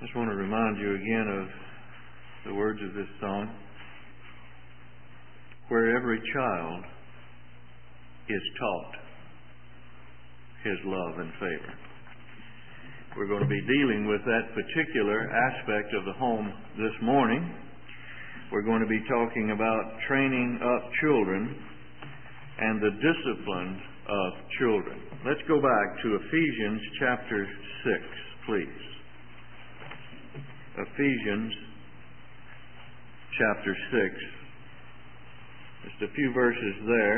Just want to remind you again of the words of this song. Where every child is taught His love and favor. We're going to be dealing with that particular aspect of the home this morning. We're going to be talking about training up children and the discipline of children. Let's go back to Ephesians chapter 6, please. Ephesians chapter 6. Just a few verses there.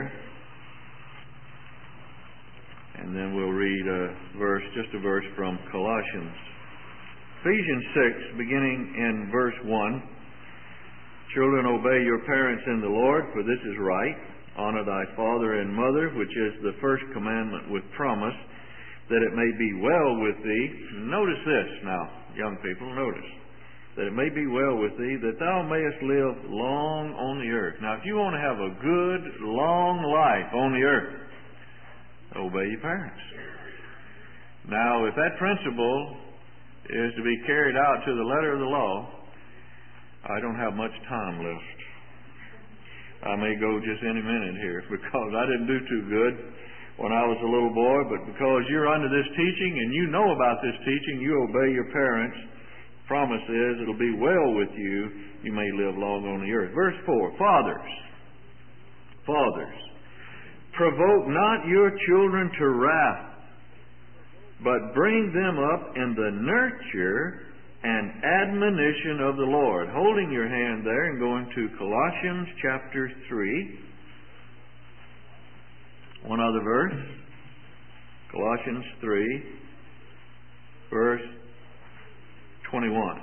And then we'll read just a verse from Colossians. Ephesians 6, beginning in verse 1. Children, obey your parents in the Lord, for this is right. Honor thy father and mother, which is the first commandment with promise, that it may be well with thee. Notice this now, young people, notice. That it may be well with thee, that thou mayest live long on the earth. Now, if you want to have a good, long life on the earth, obey your parents. Now, if that principle is to be carried out to the letter of the law, I don't have much time left. I may go just any minute here because I didn't do too good when I was a little boy, but because you're under this teaching and you know about this teaching, you obey your parents. Promise is it'll be well with you. You may live long on the earth. Verse 4, Fathers, provoke not your children to wrath, but bring them up in the nurture and admonition of the Lord. Holding your hand there and going to Colossians chapter 3. One other verse. Colossians 3, verse 21.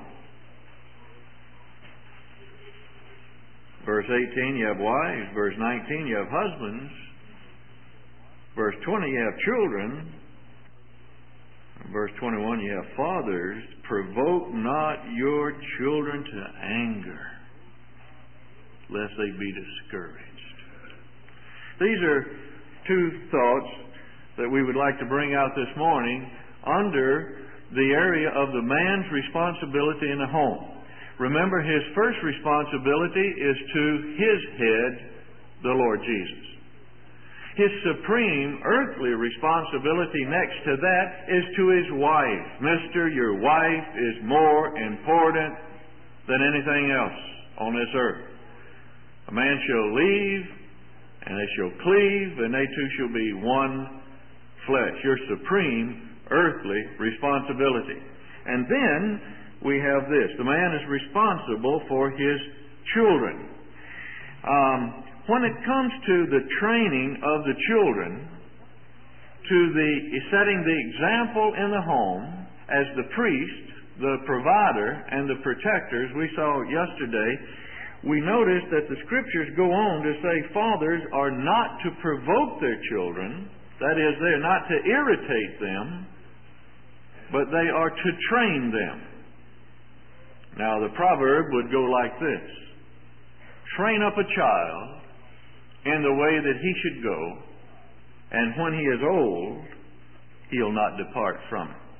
Verse 18, you have wives. Verse 19, you have husbands. Verse 20, you have children. Verse 21, you have fathers. Provoke not your children to anger, lest they be discouraged. These are two thoughts that we would like to bring out this morning under the area of the man's responsibility in the home. Remember, his first responsibility is to his head, the Lord Jesus. His supreme earthly responsibility next to that is to his wife. Mister, your wife is more important than anything else on this earth. A man shall leave, and they shall cleave, and they two shall be one flesh. Your supreme earthly responsibility. And then we have this. The man is responsible for his children. When it comes to the training of the children, to the setting the example in the home as the priest, the provider, and the protectors we saw yesterday, we notice that the Scriptures go on to say fathers are not to provoke their children. That is, they are not to irritate them, but they are to train them. Now, the proverb would go like this. Train up a child in the way that he should go, and when he is old, he'll not depart from it.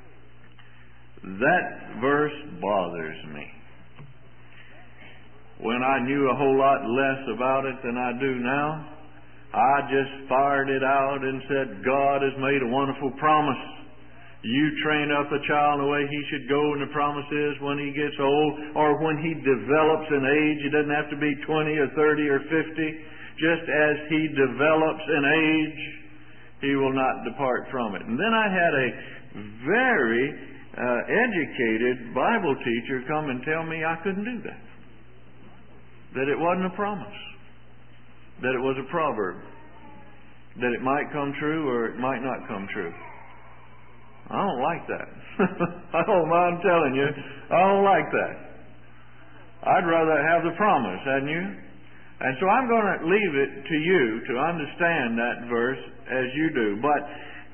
That verse bothers me. When I knew a whole lot less about it than I do now, I just fired it out and said, God has made a wonderful promise. You train up a child the way he should go, and the promise is when he gets old or when he develops in age, it doesn't have to be 20 or 30 or 50. Just as he develops in age, he will not depart from it. And then I had a very educated Bible teacher come and tell me I couldn't do that. That it wasn't a promise. That it was a proverb. That it might come true or it might not come true. I don't like that. I don't mind telling you, I don't like that. I'd rather have the promise, hadn't you? And so I'm going to leave it to you to understand that verse as you do. But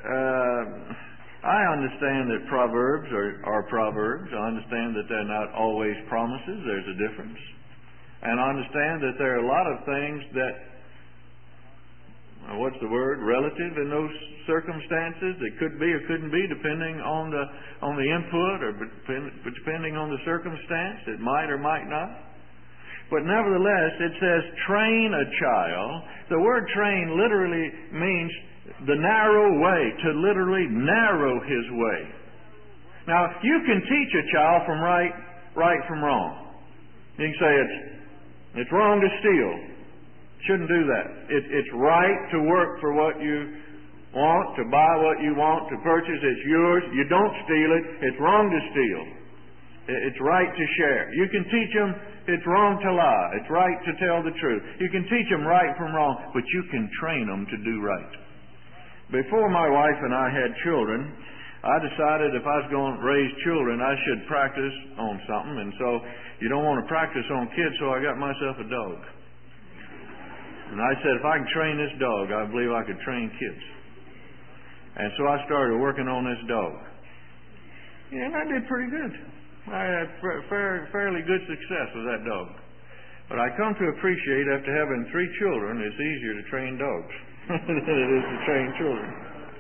I understand that proverbs are proverbs. I understand that they're not always promises. There's a difference. And I understand that there are a lot of things that what's the word, relative in those circumstances. It could be or couldn't be, depending on the input or depending on the circumstance. It might or might not. But nevertheless, it says, train a child. The word train literally means the narrow way, to literally narrow his way. Now, you can teach a child from right from wrong. You can say it's wrong to steal. Shouldn't do that. It's right to work for what you want, to buy what you want, to purchase. It's yours. You don't steal it. It's wrong to steal. It's right to share. You can teach them it's wrong to lie. It's right to tell the truth. You can teach them right from wrong, but you can train them to do right. Before my wife and I had children, I decided if I was going to raise children, I should practice on something. And so you don't want to practice on kids, so I got myself a dog. And I said, if I can train this dog, I believe I could train kids. And so I started working on this dog. And I did pretty good. I had fairly good success with that dog. But I come to appreciate after having 3 children, it's easier to train dogs than it is to train children.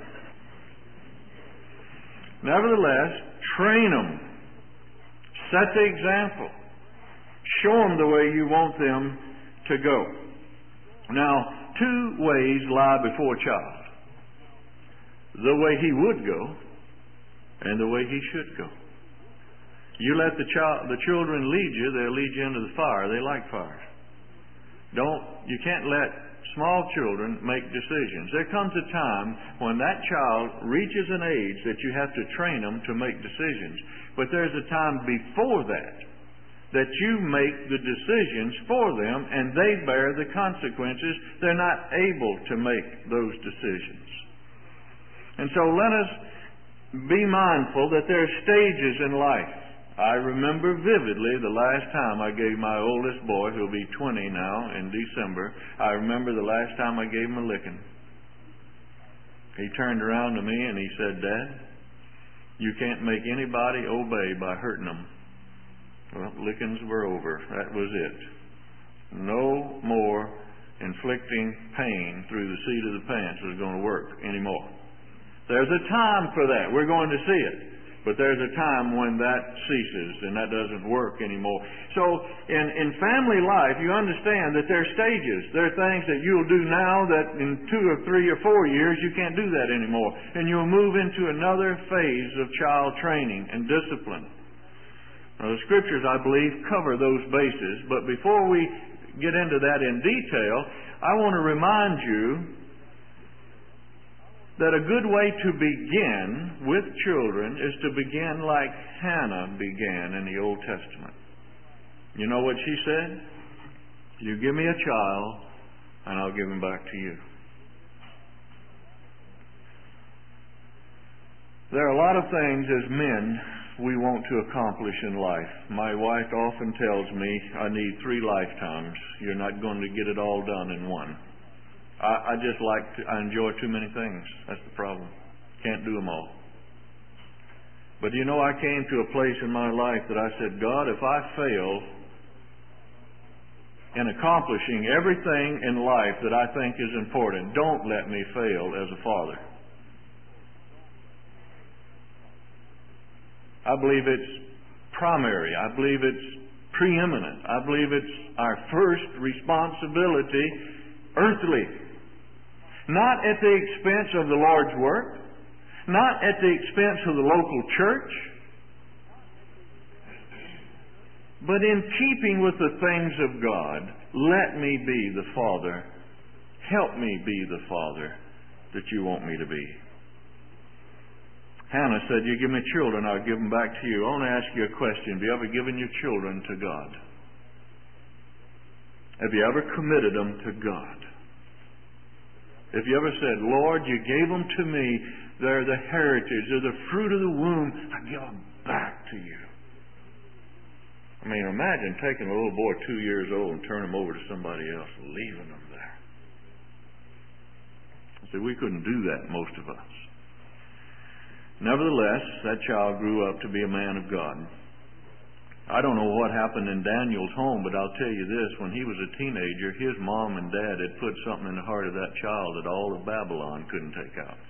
Nevertheless, train them. Set the example. Show them the way you want them to go. Now, 2 ways lie before a child. The way he would go and the way he should go. You let the children lead you, they'll lead you into the fire. They like fire. You can't let small children make decisions. There comes a time when that child reaches an age that you have to train them to make decisions. But there's a time before that you make the decisions for them and they bear the consequences. They're not able to make those decisions. And so let us be mindful that there are stages in life. I remember vividly the last time I gave my oldest boy, who'll be 20 now in December, I remember the last time I gave him a licking. He turned around to me and he said, Dad, you can't make anybody obey by hurting them. Well, lickings were over. That was it. No more inflicting pain through the seat of the pants was going to work anymore. There's a time for that. We're going to see it. But there's a time when that ceases and that doesn't work anymore. So in family life, you understand that there are stages. There are things that you'll do now that in 2 or 3 or 4 years you can't do that anymore. And you'll move into another phase of child training and discipline. Now, the Scriptures, I believe, cover those bases. But before we get into that in detail, I want to remind you that a good way to begin with children is to begin like Hannah began in the Old Testament. You know what she said? You give me a child, and I'll give him back to you. There are a lot of things as men we want to accomplish in life. My wife often tells me, I need 3 lifetimes. You're not going to get it all done in one. I enjoy too many things. That's the problem. Can't do them all. But you know, I came to a place in my life that I said, God, if I fail in accomplishing everything in life that I think is important, don't let me fail as a father. I believe it's primary. I believe it's preeminent. I believe it's our first responsibility, earthly. Not at the expense of the Lord's work, not at the expense of the local church, but in keeping with the things of God. Let me be the father. Help me be the father that you want me to be. Hannah said, you give me children, I'll give them back to you. I want to ask you a question. Have you ever given your children to God? Have you ever committed them to God? If you ever said, Lord, you gave them to me, they're the heritage, they're the fruit of the womb, I give them back to you. I mean, imagine taking a little boy 2 years old and turning him over to somebody else and leaving them there. See, we couldn't do that, most of us. Nevertheless, that child grew up to be a man of God. I don't know what happened in Daniel's home, but I'll tell you this, when he was a teenager, his mom and dad had put something in the heart of that child that all of Babylon couldn't take out.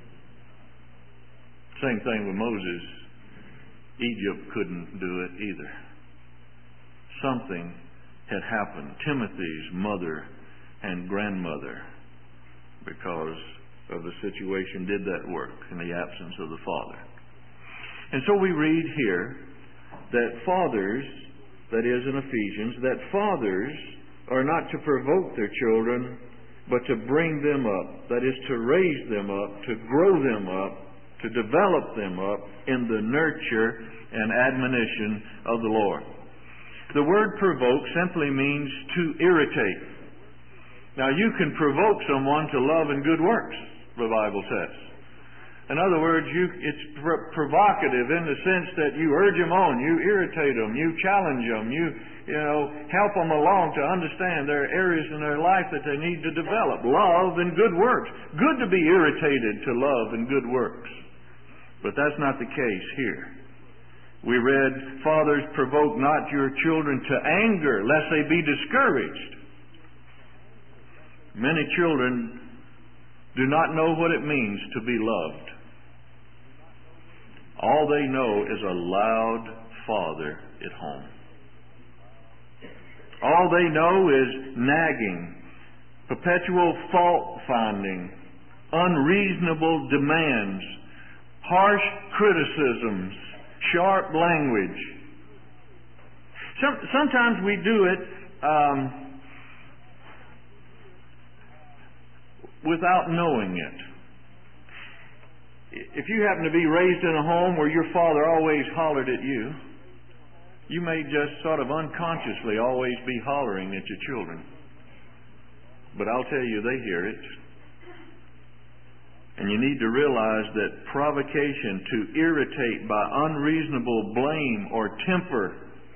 Same thing with Moses. Egypt couldn't do it either. Something had happened. Timothy's mother and grandmother, because of the situation, did that work in the absence of the father. And so we read here that fathers, that is in Ephesians, that fathers are not to provoke their children, but to bring them up. That is, to raise them up, to grow them up, to develop them up in the nurture and admonition of the Lord. The word provoke simply means to irritate. Now, you can provoke someone to love and good works, the Bible says. In other words, it's provocative in the sense that you urge them on, you irritate them, you challenge them, you help them along to understand there are areas in their life that they need to develop. Love and good works. Good to be irritated to love and good works. But that's not the case here. We read, fathers, provoke not your children to anger, lest they be discouraged. Many children do not know what it means to be loved. All they know is a loud father at home. All they know is nagging, perpetual fault-finding, unreasonable demands, harsh criticisms, sharp language. Sometimes we do it without knowing it. If you happen to be raised in a home where your father always hollered at you, you may just sort of unconsciously always be hollering at your children. But I'll tell you, they hear it. And you need to realize that provocation to irritate by unreasonable blame or temper,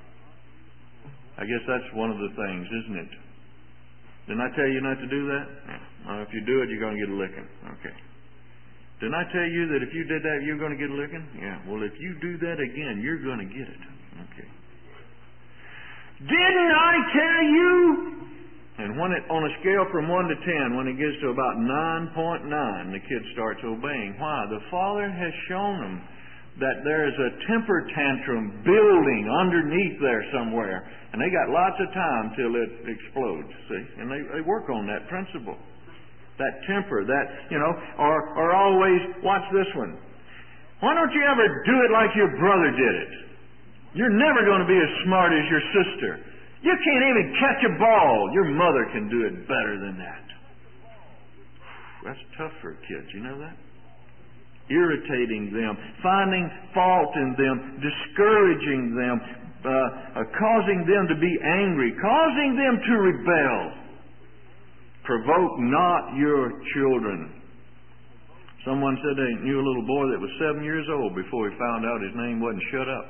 I guess that's one of the things, isn't it? Didn't I tell you not to do that? Well, if you do it, you're going to get a licking. Okay. Didn't I tell you that if you did that, you're going to get a licking? Yeah. Well, if you do that again, you're going to get it. Okay. Didn't I tell you? And when on a scale from 1 to 10, when it gets to about 9.9, the kid starts obeying. Why? The father has shown them that there is a temper tantrum building underneath there somewhere. And they got lots of time till it explodes, see? And they work on that principle. That temper, or always, watch this one. Why don't you ever do it like your brother did it? You're never going to be as smart as your sister. You can't even catch a ball. Your mother can do it better than that. That's tough for kids, you know that? Irritating them, finding fault in them, discouraging them, causing them to be angry, causing them to rebel. Provoke not your children. Someone said they knew a little boy that was 7 years old before he found out his name wasn't Shut Up.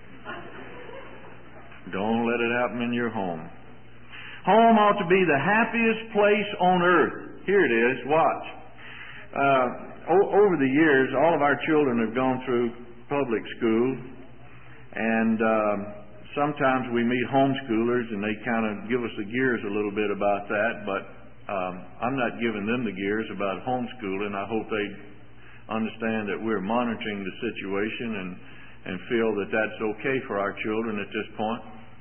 Don't let it happen in your home. Home ought to be the happiest place on earth. Here it is. Watch. Over the years, all of our children have gone through public school, and sometimes we meet homeschoolers, and they kind of give us the gears a little bit about that, but I'm not giving them the gears about homeschooling. I hope they understand that we're monitoring the situation and feel that that's okay for our children at this point.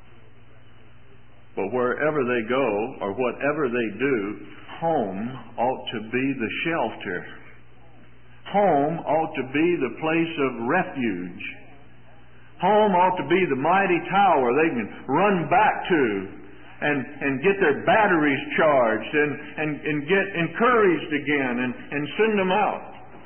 But wherever they go or whatever they do, home ought to be the shelter. Home ought to be the place of refuge. Home ought to be the mighty tower they can run back to and get their batteries charged and get encouraged again and send them out.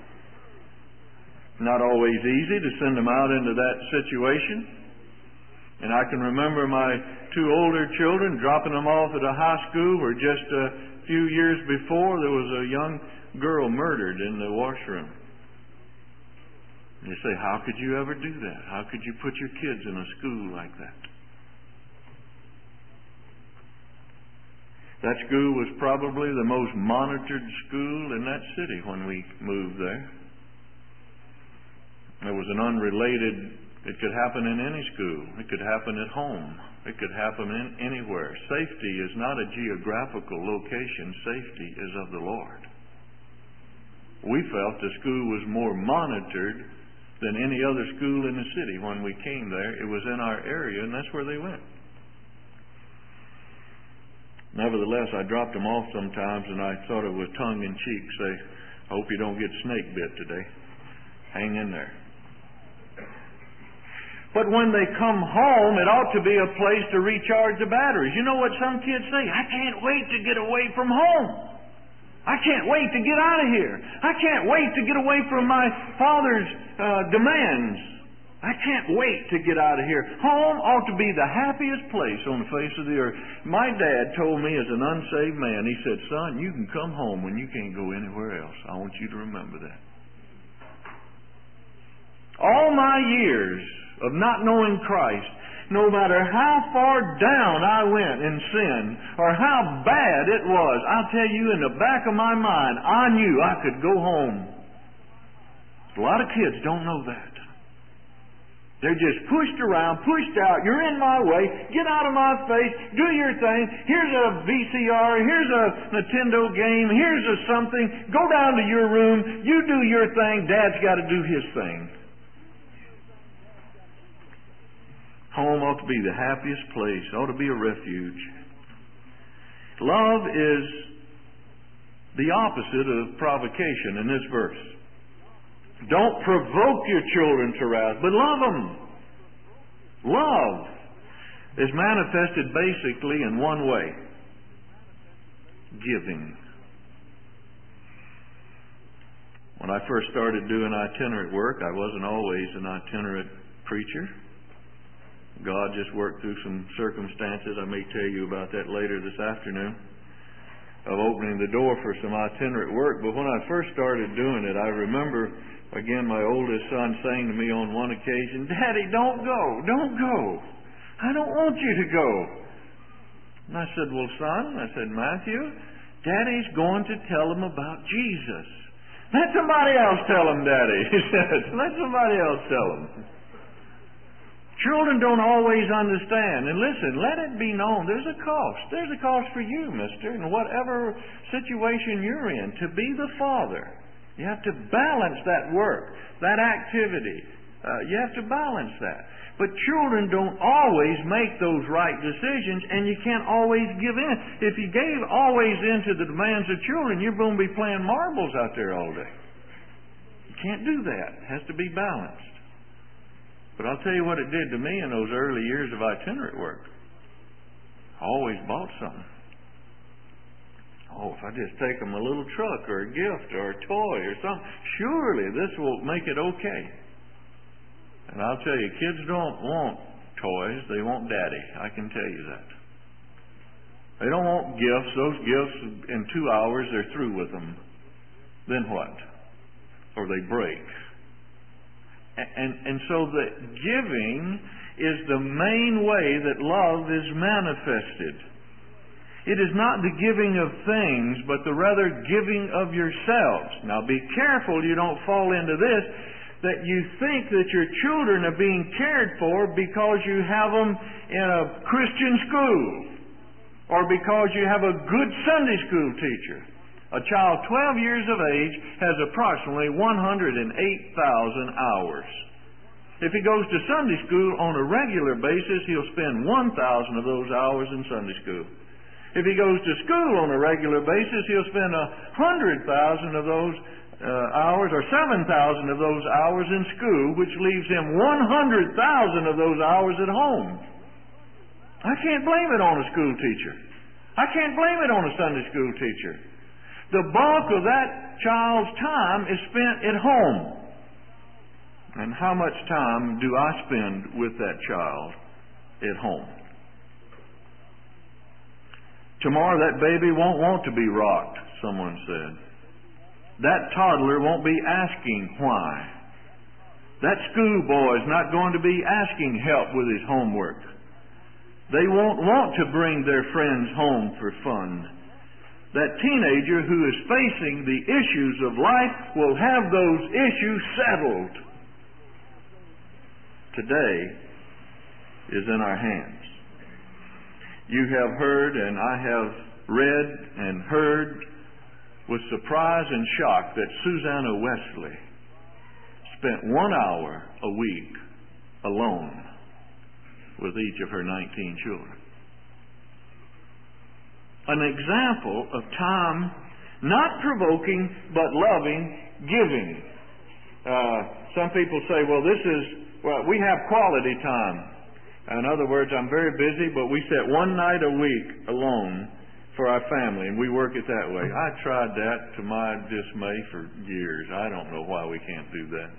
Not always easy to send them out into that situation. And I can remember my 2 older children dropping them off at a high school where just a few years before there was a young girl murdered in the washroom. And you say, how could you ever do that? How could you put your kids in a school like that? That school was probably the most monitored school in that city when we moved there. There was an unrelated It could happen in any school. It could happen at home. It could happen anywhere. Safety is not a geographical location. Safety is of the Lord. We felt the school was more monitored than any other school in the city when we came there. It was in our area, and that's where they went. Nevertheless, I dropped them off sometimes, and I sort of with tongue-in-cheek say, I hope you don't get snake bit today. Hang in there. But when they come home, it ought to be a place to recharge the batteries. You know what some kids say? I can't wait to get away from home. I can't wait to get out of here. I can't wait to get away from my father's demands. I can't wait to get out of here. Home ought to be the happiest place on the face of the earth. My dad told me as an unsaved man, he said, son, you can come home when you can't go anywhere else. I want you to remember that. All my years of not knowing Christ, no matter how far down I went in sin or how bad it was, I'll tell you, in the back of my mind, I knew I could go home. A lot of kids don't know that. They're just pushed around, pushed out. You're in my way. Get out of my face. Do your thing. Here's a VCR. Here's a Nintendo game. Here's a something. Go down to your room. You do your thing. Dad's got to do his thing. Home ought to be the happiest place. Ought to be a refuge. Love is the opposite of provocation in this verse. Don't provoke your children to wrath, but love them. Love is manifested basically in one way. Giving. When I first started doing itinerant work, I wasn't always an itinerant preacher. God just worked through some circumstances. I may tell you about that later this afternoon, of opening the door for some itinerant work. But when I first started doing it, I remember, again, my oldest son saying to me on one occasion, Daddy, don't go. Don't go. I don't want you to go. And I said, well, son, I said, Matthew, Daddy's going to tell them about Jesus. Let somebody else tell them, Daddy. He said, let somebody else tell them. Children don't always understand. And listen, let it be known, there's a cost. There's a cost for you, mister, in whatever situation you're in, to be the father. You have to balance that work, that activity. You have to balance that. But children don't always make those right decisions, and you can't always give in. If you gave always in to the demands of children, you're going to be playing marbles out there all day. You can't do that. It has to be balanced. But I'll tell you what it did to me in those early years of itinerant work. I always bought something. Oh, if I just take them a little truck or a gift or a toy or something, surely this will make it okay. And I'll tell you, kids don't want toys. They want Daddy. I can tell you that. They don't want gifts. Those gifts, in 2 hours, they're through with them. Then what? Or they break. And so the giving is the main way that love is manifested. It is not the giving of things, but the rather giving of yourselves. Now be careful you don't fall into this, that you think that your children are being cared for because you have them in a Christian school or because you have a good Sunday school teacher. A child 12 years of age has approximately 108,000 hours. If he goes to Sunday school on a regular basis, he'll spend 1,000 of those hours in Sunday school. If he goes to school on a regular basis, he'll spend 100,000 of those hours, or 7,000 of those hours in school, which leaves him 100,000 of those hours at home. I can't blame it on a school teacher. I can't blame it on a Sunday school teacher. The bulk of that child's time is spent at home. And how much time do I spend with that child at home? Tomorrow that baby won't want to be rocked, someone said. That toddler won't be asking why. That schoolboy is not going to be asking help with his homework. They won't want to bring their friends home for fun. That teenager who is facing the issues of life will have those issues settled. today is in our hands. You have heard, and I have read and heard with surprise and shock that Susanna Wesley spent 1 hour a week alone with each of her 19 children. An example of time not provoking but loving giving. Some people say, well, we have quality time. In other words, I'm very busy, but we set one night a week alone for our family, and we work it that way. I tried that to my dismay for years. I don't know why we can't do that.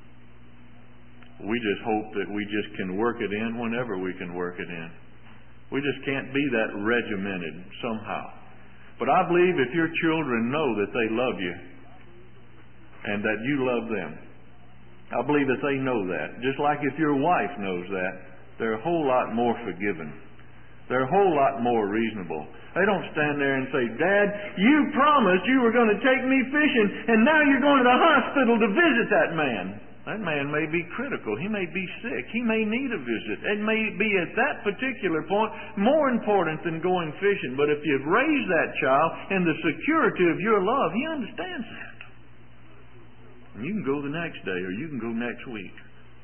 We just hope that we just can work it in whenever we can work it in. We just can't be that regimented somehow. But I believe if your children know that they love you and that you love them, I believe that they know that. Just like if your wife knows that, they're a whole lot more forgiving. They're a whole lot more reasonable. They don't stand there and say, Dad, you promised you were going to take me fishing, and now you're going to the hospital to visit that man. That man may be critical. He may be sick. He may need a visit. It may be at that particular point more important than going fishing. But if you've raised that child in the security of your love, he understands that. And you can go the next day or you can go next week.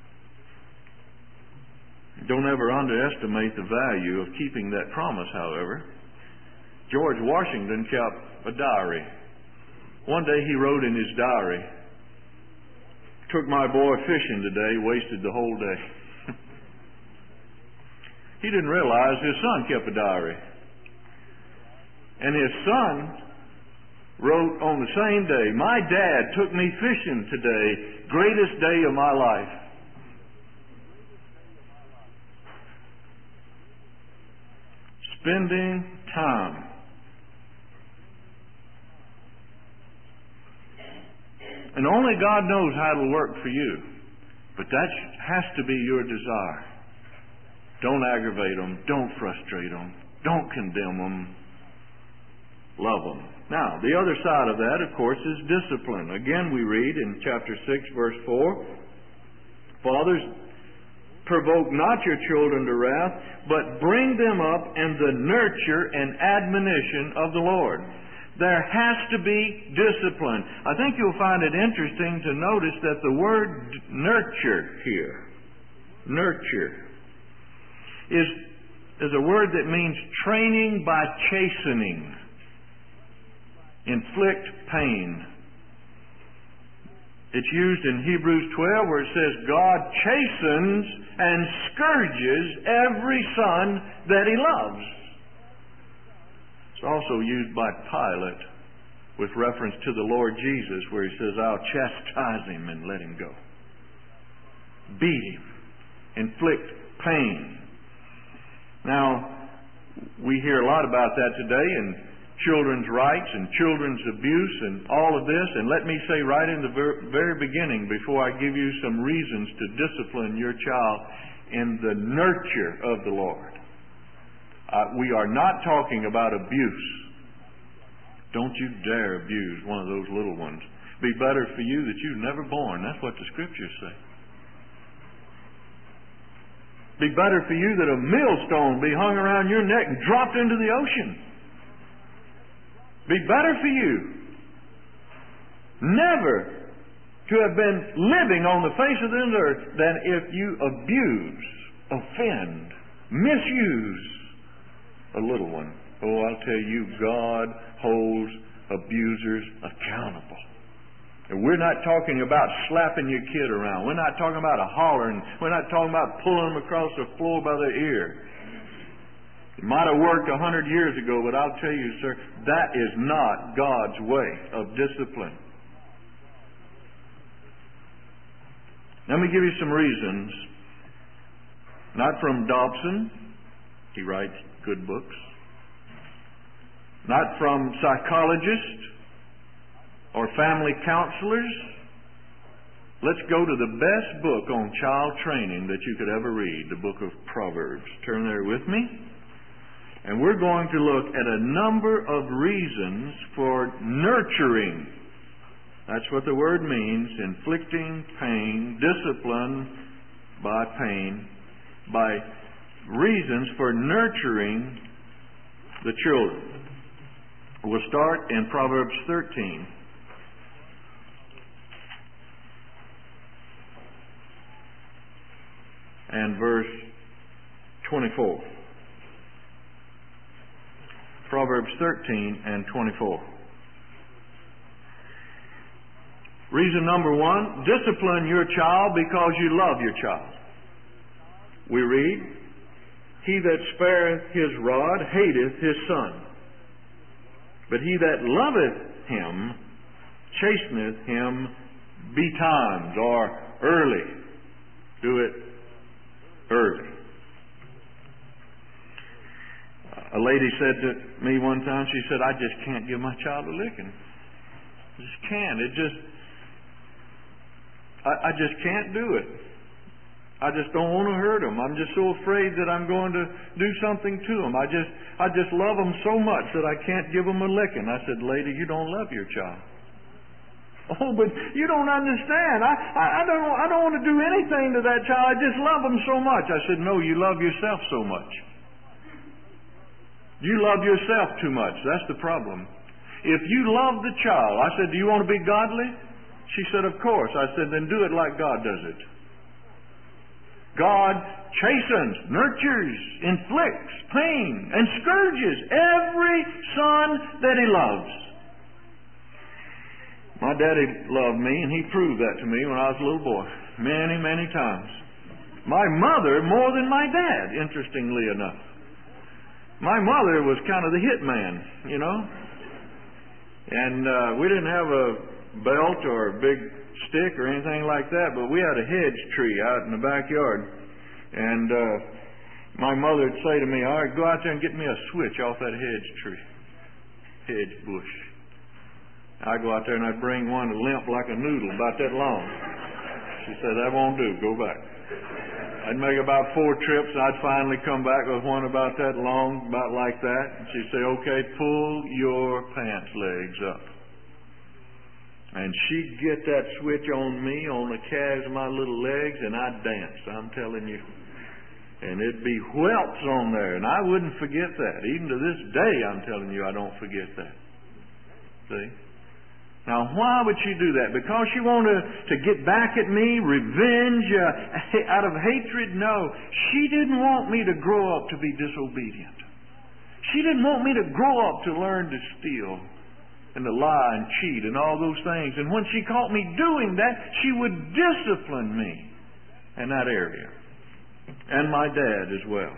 Don't ever underestimate the value of keeping that promise, however. George Washington kept a diary. One day he wrote in his diary, "Took my boy fishing today, wasted the whole day." He didn't realize his son kept a diary. And his son wrote on the same day, "My dad took me fishing today, greatest day of my life." Spending time. And only God knows how it'll work for you. But that has to be your desire. Don't aggravate them. Don't frustrate them. Don't condemn them. Love them. Now, the other side of that, of course, is discipline. Again, we read in chapter 6, verse 4, "Fathers, provoke not your children to wrath, but bring them up in the nurture and admonition of the Lord." There has to be discipline. I think you'll find it interesting to notice that the word nurture here, nurture, is a word that means training by chastening, inflict pain. It's used in Hebrews 12 where it says God chastens and scourges every son that He loves. It's also used by Pilate with reference to the Lord Jesus where he says, "I'll chastise him and let him go." Beat him. Inflict pain. Now, we hear a lot about that today and children's rights and children's abuse and all of this. And let me say right in the very beginning, before I give you some reasons to discipline your child in the nurture of the Lord, we are not talking about abuse. Don't you dare abuse one of those little ones. Be better for you that you've never born. That's what the Scriptures say. Be better for you that a millstone be hung around your neck and dropped into the ocean. Be better for you never to have been living on the face of this earth than if you abuse, offend, misuse a little one. Oh, I'll tell you, God holds abusers accountable. And we're not talking about slapping your kid around. We're not talking about hollering. We're not talking about pulling them across the floor by the ear. It might have worked 100 years ago, but I'll tell you, sir, that is not God's way of discipline. Let me give you some reasons. Not from Dobson. He writes good books. Not from psychologists or family counselors. Let's go to the best book on child training that you could ever read, the book of Proverbs. Turn there with me. And we're going to look at a number of reasons for nurturing. That's what the word means, inflicting pain, discipline, by pain, by reasons for nurturing the children. We'll start in Proverbs 13. And verse 24. Proverbs 13 and 24. Reason number one, discipline your child because you love your child. We read, he that spareth his rod hateth his son, but he that loveth him chasteneth him betimes, or early. Do it early. A lady said to me one time, she said, I just can't give my child a licking. I just can't. I just can't do it. I just don't want to hurt them. I'm just so afraid that I'm going to do something to them. I just love them so much that I can't give them a licking. I said, lady, you don't love your child. Oh, but you don't understand. I don't want to do anything to that child. I just love them so much. I said, no, you love yourself so much. You love yourself too much. That's the problem. If you love the child, I said, do you want to be godly? She said, of course. I said, then do it like God does it. God chastens, nurtures, inflicts pain, and scourges every son that He loves. My daddy loved me, and he proved that to me when I was a little boy. Many, many times. My mother more than my dad, interestingly enough. My mother was kind of the hit man, you know. And we didn't have a belt or a big stick or anything like that, but we had a hedge tree out in the backyard. And my mother would say to me, all right, go out there and get me a switch off that hedge bush. I'd go out there and I'd bring one limp like a noodle about that long. She said, that won't do, go back. I'd make about 4 trips and I'd finally come back with one about that long, about like that. And she'd say, okay, pull your pants legs up. And she'd get that switch on me, on the calves of my little legs, and I'd dance, I'm telling you. And it'd be whelps on there, and I wouldn't forget that. Even to this day, I'm telling you, I don't forget that. See? Now, why would she do that? Because she wanted to get back at me, revenge, out of hatred? No. She didn't want me to grow up to be disobedient. She didn't want me to grow up to learn to steal and to lie and cheat and all those things. And when she caught me doing that, she would discipline me in that area. And my dad as well.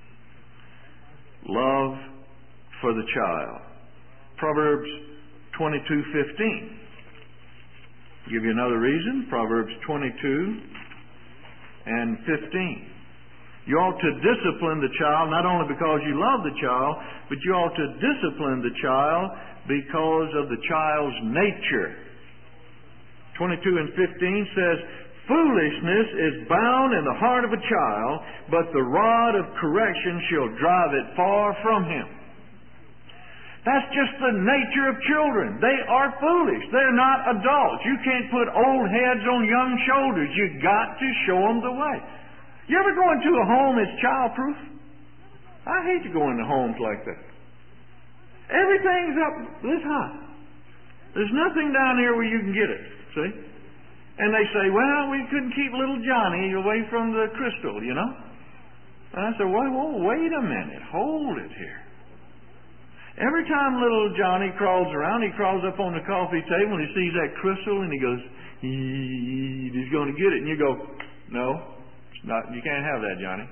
Love for the child. Proverbs 22:15. Give you another reason. Proverbs 22 and 15. You ought to discipline the child not only because you love the child, but you ought to discipline the child because of the child's nature. 22 and 15 says, foolishness is bound in the heart of a child, but the rod of correction shall drive it far from him. That's just the nature of children. They are foolish. They're not adults. You can't put old heads on young shoulders. You've got to show them the way. You ever go into a home that's childproof? I hate to go into homes like that. Everything's up this high. There's nothing down here where you can get it. See? And they say, well, we couldn't keep little Johnny away from the crystal, you know. And I said, well, wait a minute. Hold it here. Every time little Johnny crawls around, he crawls up on the coffee table and he sees that crystal and he goes, he's going to get it. And you go, no, it's not. You can't have that, Johnny.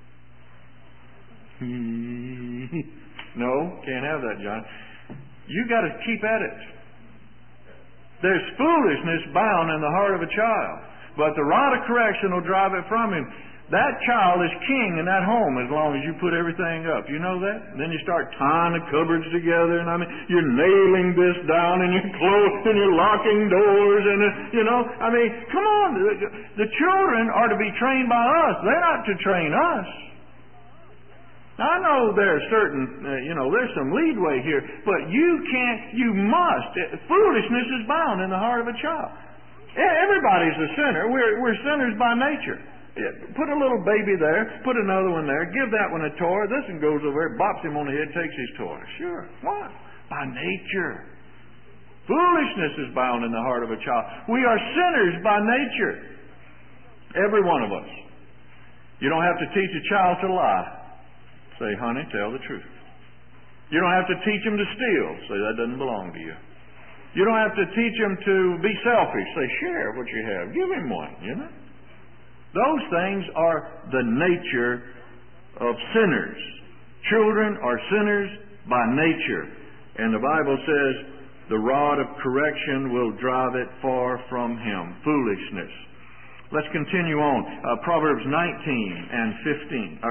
No, can't have that, Johnny. You got to keep at it. There's foolishness bound in the heart of a child, but the rod of correction will drive it from him. That child is king in that home as long as you put everything up. You know that? And then you start tying the cupboards together, and you're nailing this down, and you're closing, and you're locking doors, and come on. The children are to be trained by us. They're not to train us. Now, I know there's certain, there's some leadway here, but you must. Foolishness is bound in the heart of a child. Everybody's a sinner. We're sinners by nature. Put a little baby there, put another one there, give that one a toy. This one goes over there, bops him on the head, takes his toy. Sure. Why? By nature. Foolishness is bound in the heart of a child. We are sinners by nature. Every one of us. You don't have to teach a child to lie. Say, honey, tell the truth. You don't have to teach him to steal. Say, that doesn't belong to you. You don't have to teach him to be selfish. Say, share what you have. Give him one, you know. Those things are the nature of sinners. Children are sinners by nature. And the Bible says, the rod of correction will drive it far from him. Foolishness. Let's continue on. Proverbs 29 and 15.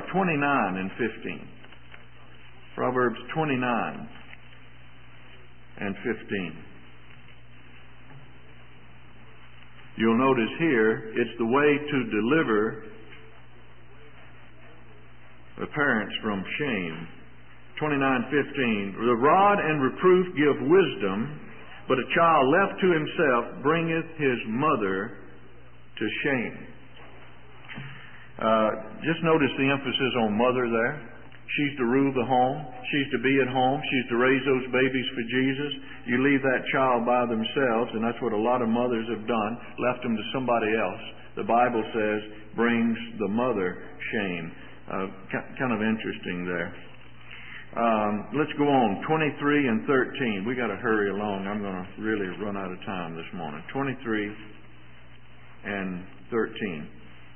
Proverbs 29 and 15. You'll notice here, it's the way to deliver the parents from shame. 29:15. The rod and reproof give wisdom, but a child left to himself bringeth his mother to shame. Just notice the emphasis on mother there. She's to rule the home. She's to be at home. She's to raise those babies for Jesus. You leave that child by themselves, and that's what a lot of mothers have done, left them to somebody else. The Bible says, brings the mother shame. Kind of interesting there. Let's go on. 23 and 13. We got to hurry along. I'm going to really run out of time this morning. 23 and 13.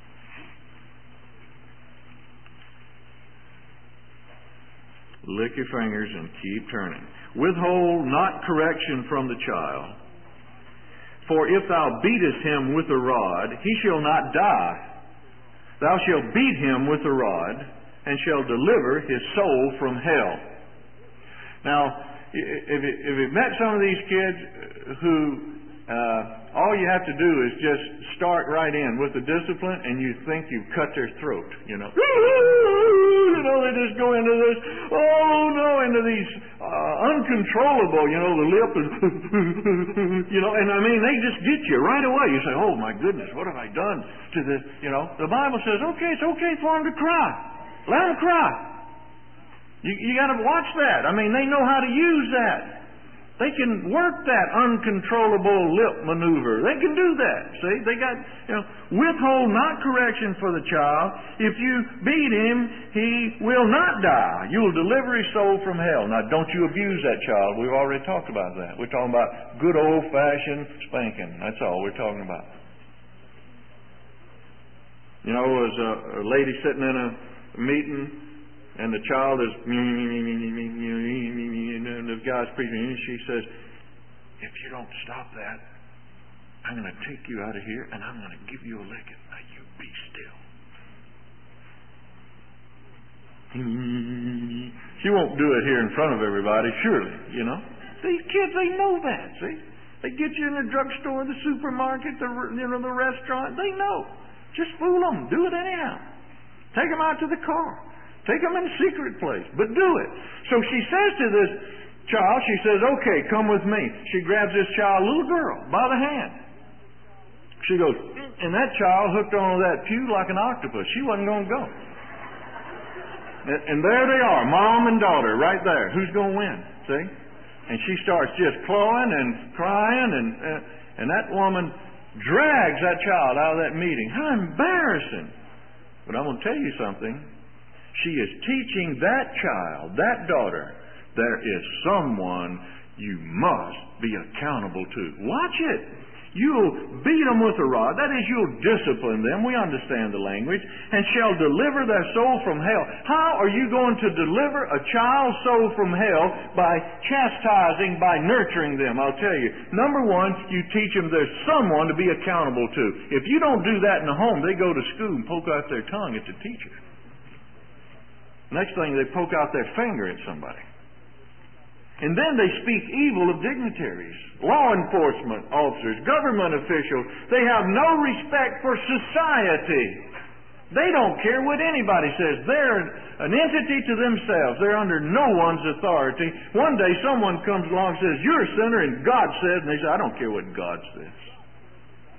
Lick your fingers and keep turning. Withhold not correction from the child, for if thou beatest him with a rod, he shall not die. Thou shalt beat him with a rod, and shall deliver his soul from hell. Now, if you've met some of these kids who all you have to do is just start right in with the discipline, and you think you've cut their throat, you know. They just go into this, into these uncontrollable, the lip is, and I mean, they just get you right away. You say, oh my goodness, what have I done to this? The Bible says, okay, it's okay for them to cry. Let them cry. You got to watch that. I mean, they know how to use that. They can work that uncontrollable lip maneuver. They can do that. See, they got, withhold not correction for the child. If you beat him, he will not die. You will deliver his soul from hell. Now, don't you abuse that child. We've already talked about that. We're talking about good old-fashioned spanking. That's all we're talking about. There's a lady sitting in a meeting, and the child is, and the guy's preaching, and she says, if you don't stop that, I'm going to take you out of here, and I'm going to give you a licking. Now, you be still. She won't do it here in front of everybody, surely, These kids, they know that, see? They get you in the drugstore, the supermarket, the restaurant. They know. Just fool them. Do it anyhow. Take them out to the car. Take them in a secret place, but do it. So she says to this child, she says, okay, come with me. She grabs this child, little girl, by the hand. She goes, and that child hooked onto that pew like an octopus. She wasn't going to go. And there they are, mom and daughter, right there. Who's going to win? See? And she starts just clawing and crying, and that woman drags that child out of that meeting. How embarrassing. But I'm going to tell you something. She is teaching that child, that daughter, there is someone you must be accountable to. Watch it. You'll beat them with a rod. That is, you'll discipline them. We understand the language. And shall deliver their soul from hell. How are you going to deliver a child's soul from hell? By chastising, by nurturing them. I'll tell you. Number one, you teach them there's someone to be accountable to. If you don't do that in the home, they go to school and poke out their tongue at the teacher. Next thing, they poke out their finger at somebody. And then they speak evil of dignitaries, law enforcement officers, government officials. They have no respect for society. They don't care what anybody says. They're an entity to themselves. They're under no one's authority. One day someone comes along and says, you're a sinner, and God says, and they say, I don't care what God says.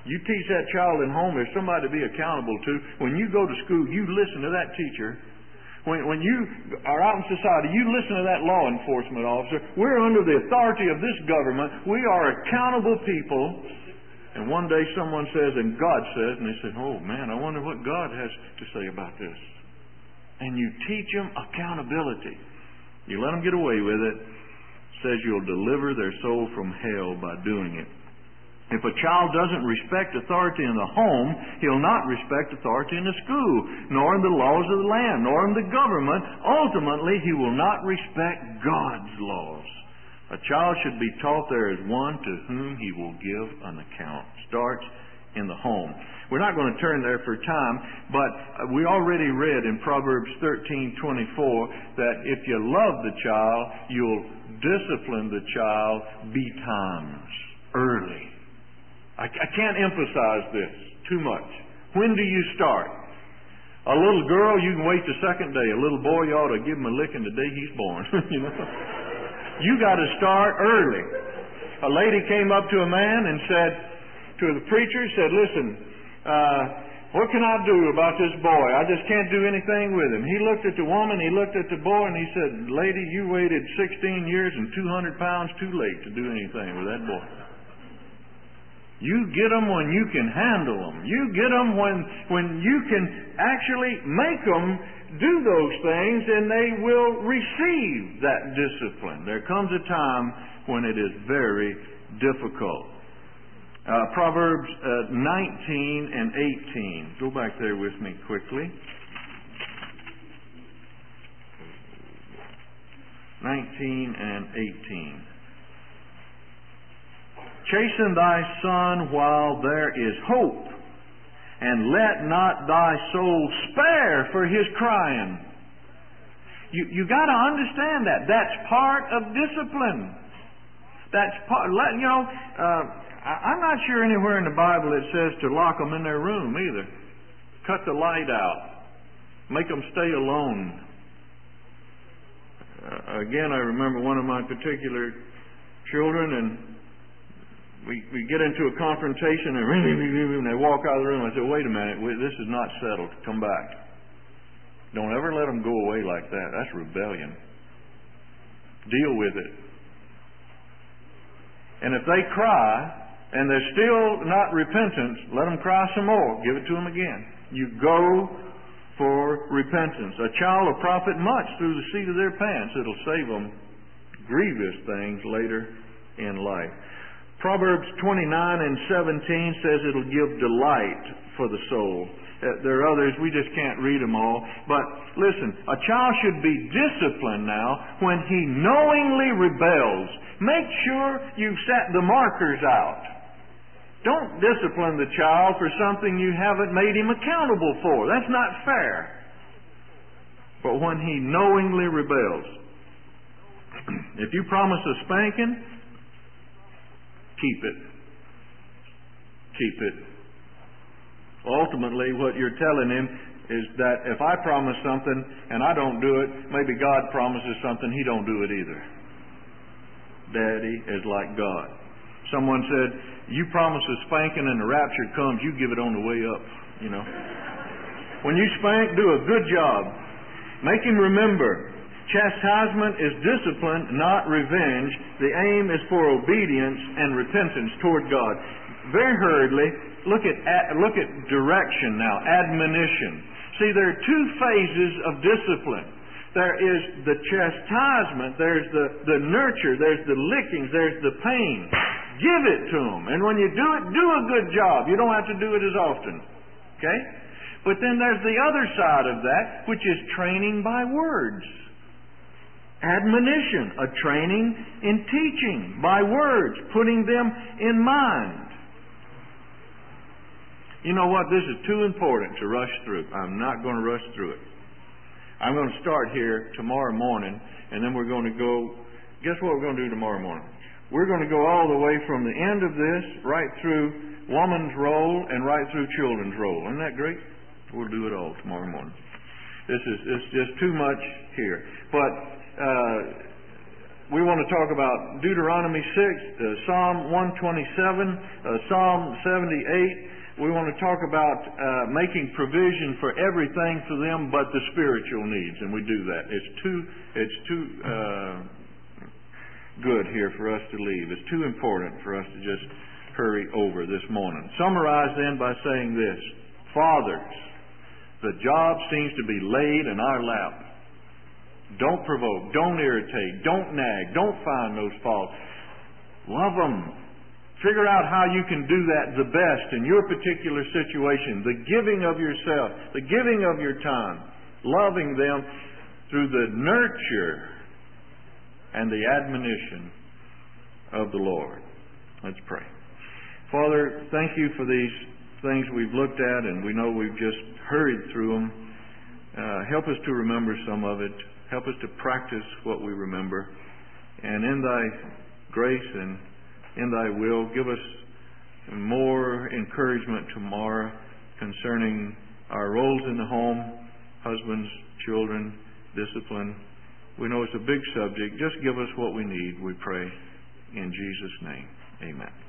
You teach that child in home, there's somebody to be accountable to. When you go to school, you listen to that teacher. When you are out in society, you listen to that law enforcement officer. We're under the authority of this government. We are accountable people. And one day someone says, and God says, and they say, oh man, I wonder what God has to say about this. And you teach them accountability. You let them get away with it. It says you'll deliver their soul from hell by doing it. If a child doesn't respect authority in the home, he'll not respect authority in the school, nor in the laws of the land, nor in the government. Ultimately, he will not respect God's laws. A child should be taught there is one to whom he will give an account. Starts in the home. We're not going to turn there for time, but we already read in Proverbs 13:24 that if you love the child, you'll discipline the child betimes, early. I can't emphasize this too much. When do you start? A little girl, you can wait the second day. A little boy, you ought to give him a licking the day he's born. You know, you got to start early. A lady came up to a man and said to the preacher, said, "Listen, what can I do about this boy? I just can't do anything with him." He looked at the woman, he looked at the boy, and he said, "Lady, you waited 16 years and 200 pounds too late to do anything with that boy. You get them when you can handle them. You get them when you can actually make them do those things, and they will receive that discipline. There comes a time when it is very difficult." Proverbs 19 and 18. Go back there with me quickly. 19 and 18. "Chasten thy son while there is hope, and let not thy soul spare for his crying." You got to understand that. That's part of discipline. That's part. I'm not sure anywhere in the Bible it says to lock them in their room either. Cut the light out. Make them stay alone. Again, I remember one of my particular children, and we get into a confrontation, and they walk out of the room. I said, "Wait a minute, this is not settled. Come back." Don't ever let them go away like that. That's rebellion. Deal with it. And if they cry, and they're still not repentant, let them cry some more. Give it to them again. You go for repentance. A child will profit much through the seat of their pants. It'll save them grievous things later in life. Proverbs 29 and 17 says it'll give delight for the soul. There are others, we just can't read them all. But listen, a child should be disciplined now when he knowingly rebels. Make sure you've set the markers out. Don't discipline the child for something you haven't made him accountable for. That's not fair. But when he knowingly rebels, if you promise a spanking, keep it. Keep it. Ultimately, what you're telling him is that if I promise something and I don't do it, maybe God promises something, He don't do it either. Daddy is like God. Someone said, "You promise a spanking and the rapture comes, you give it on the way up." You know. When you spank, do a good job. Make him remember. Chastisement is discipline, not revenge. The aim is for obedience and repentance toward God. Very hurriedly, look at direction now, admonition. See, there are two phases of discipline. There is the chastisement, there's the nurture, there's the lickings, there's the pain. Give it to them. And when you do it, do a good job. You don't have to do it as often. Okay? But then there's the other side of that, which is training by words. Admonition, a training in teaching by words, putting them in mind. You know what? This is too important to rush through. I'm not going to rush through it. I'm going to start here tomorrow morning, and then we're going to go. Guess what we're going to do tomorrow morning? We're going to go all the way from the end of this right through woman's role and right through children's role. Isn't that great? We'll do it all tomorrow morning. It's just too much here. But we want to talk about Deuteronomy 6, Psalm 127, Psalm 78. We want to talk about making provision for everything for them but the spiritual needs, and we do that. It's too good here for us to leave. It's too important for us to just hurry over this morning. Summarize then by saying this: fathers, the job seems to be laid in our lap. Don't provoke, don't irritate, don't nag, don't find those faults. Love them. Figure out how you can do that the best in your particular situation. The giving of yourself, the giving of your time, loving them through the nurture and the admonition of the Lord. Let's pray. Father, thank you for these things we've looked at, and we know we've just hurried through them. Help us to remember some of it. Help us to practice what we remember. And in thy grace and in thy will, give us more encouragement tomorrow concerning our roles in the home, husbands, children, discipline. We know it's a big subject. Just give us what we need, we pray. In Jesus' name, amen.